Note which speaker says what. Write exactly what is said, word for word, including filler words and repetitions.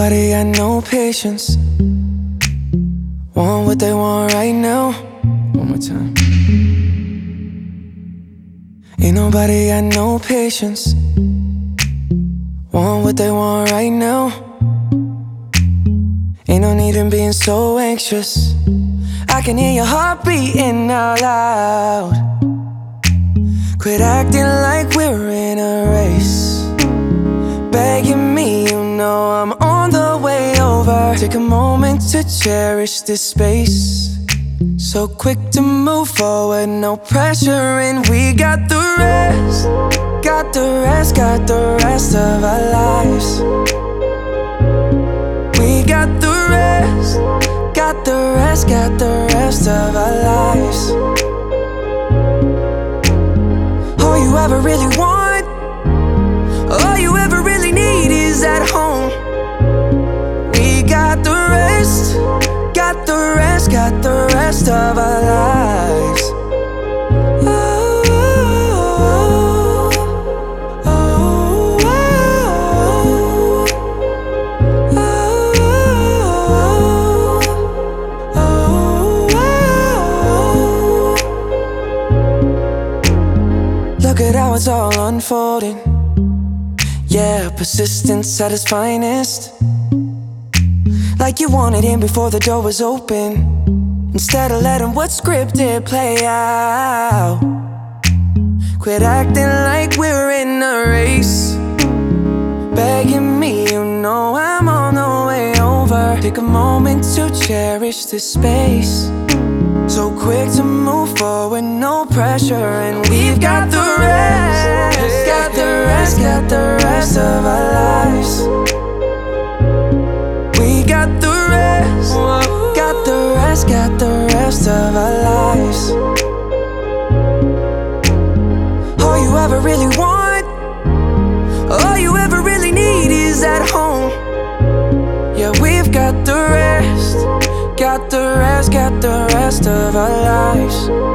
Speaker 1: nobody got no patience. Want what they want right now. One more time. Ain't nobody got no patience. Want what they want right now. Ain't no need in being so anxious. I can hear your heart beating out loud. Quit acting like we're in a race, begging me, you know I'm on the way over. Take a moment to cherish this space. So quick to move forward, no pressure, and we got the rest. Got the rest, got the rest of our lives. We got the rest. Got the rest, got the rest of our lives. All you ever really want, all you ever really need is at home. We got the rest, got the rest, got the rest of our lives. Oh, oh, oh, oh, oh. Look at how it's all unfolding. Yeah, persistence at its finest. Like you wanted in before the door was open, instead of letting what's scripted play out. Quit acting like we're in a race, begging me, you know I'm on the way over. Take a moment to cherish this space. So quick to move forward, no pressure, and we've got the rest. Got the rest, got the rest of our lives. We got the rest, got the rest, got the rest of our lives. All you ever really want, all you ever really need is at home. Yeah, we've got the rest, got the rest, got the rest of our lives.